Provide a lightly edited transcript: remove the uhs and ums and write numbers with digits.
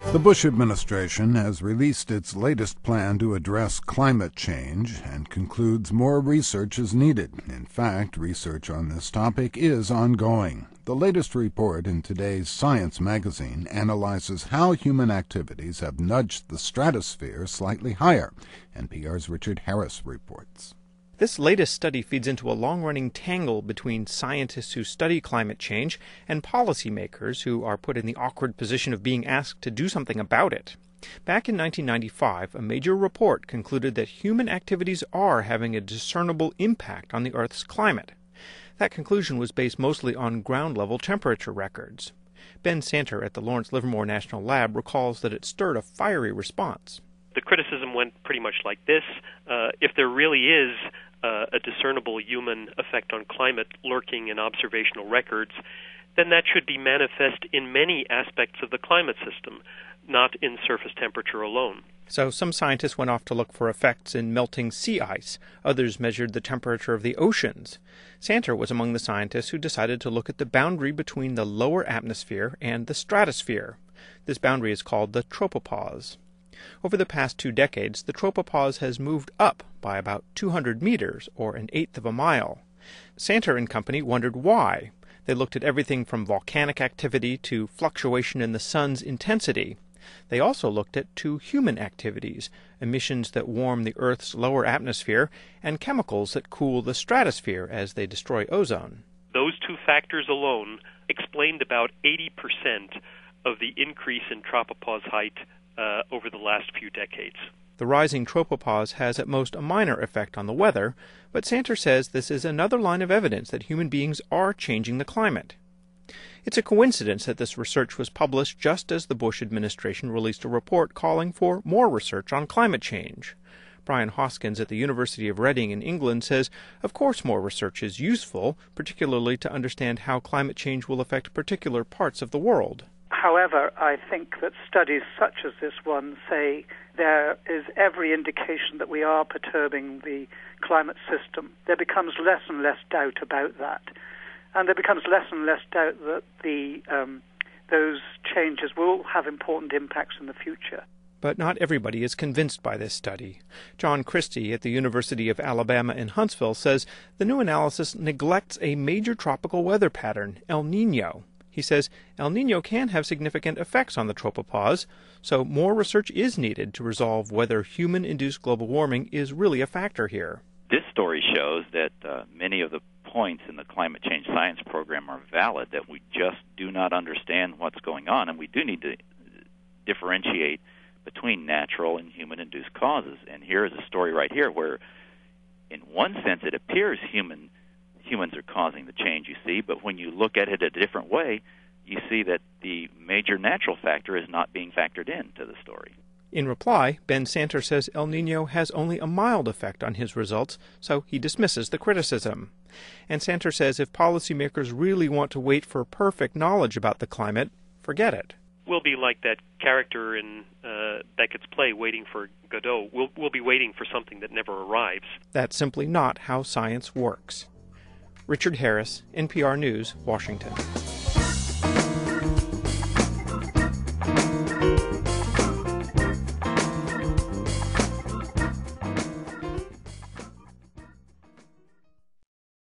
The Bush administration has released its latest plan to address climate change and concludes more research is needed. In fact, research on this topic is ongoing. The latest report in today's Science magazine analyzes how human activities have nudged the stratosphere slightly higher. NPR's Richard Harris reports. This latest study feeds into a long-running tangle between scientists who study climate change and policymakers who are put in the awkward position of being asked to do something about it. Back in 1995, a major report concluded that human activities are having a discernible impact on the Earth's climate. That conclusion was based mostly on ground-level temperature records. Ben Santer at the Lawrence Livermore National Lab recalls that it stirred a fiery response. The criticism went pretty much like this. If there really is a discernible human effect on climate lurking in observational records, then that should be manifest in many aspects of the climate system, not in surface temperature alone. So some scientists went off to look for effects in melting sea ice. Others measured the temperature of the oceans. Santer was among the scientists who decided to look at the boundary between the lower atmosphere and the stratosphere. This boundary is called the tropopause. Over the past 2 decades, the tropopause has moved up by about 200 meters, or an eighth of a mile. Santer and company wondered why. They looked at everything from volcanic activity to fluctuation in the sun's intensity. They also looked at 2 human activities, emissions that warm the Earth's lower atmosphere and chemicals that cool the stratosphere as they destroy ozone. Those 2 factors alone explained about 80% of the increase in tropopause height over the last few decades. The rising tropopause has at most a minor effect on the weather, but Santer says this is another line of evidence that human beings are changing the climate. It's a coincidence that this research was published just as the Bush administration released a report calling for more research on climate change. Brian Hoskins at the University of Reading in England says, of course more research is useful, particularly to understand how climate change will affect particular parts of the world. However, I think that studies such as this one say there is every indication that we are perturbing the climate system. There becomes less and less doubt about that. And there becomes less and less doubt that those changes will have important impacts in the future. But not everybody is convinced by this study. John Christie at the University of Alabama in Huntsville says the new analysis neglects a major tropical weather pattern, El Niño. He says El Niño can have significant effects on the tropopause, so more research is needed to resolve whether human-induced global warming is really a factor here. This story shows that many of the points in the climate change science program are valid, that we just do not understand what's going on, and we do need to differentiate between natural and human-induced causes. And here is a story right here where, in one sense, it appears humans are causing the change you see, but when you look at it a different way, you see that the major natural factor is not being factored into the story. In reply, Ben Santer says El Niño has only a mild effect on his results, so he dismisses the criticism. And Santer says if policymakers really want to wait for perfect knowledge about the climate, forget it. We'll be like that character in Beckett's play, Waiting for Godot. We'll be waiting for something that never arrives. That's simply not how science works. Richard Harris, NPR News, Washington.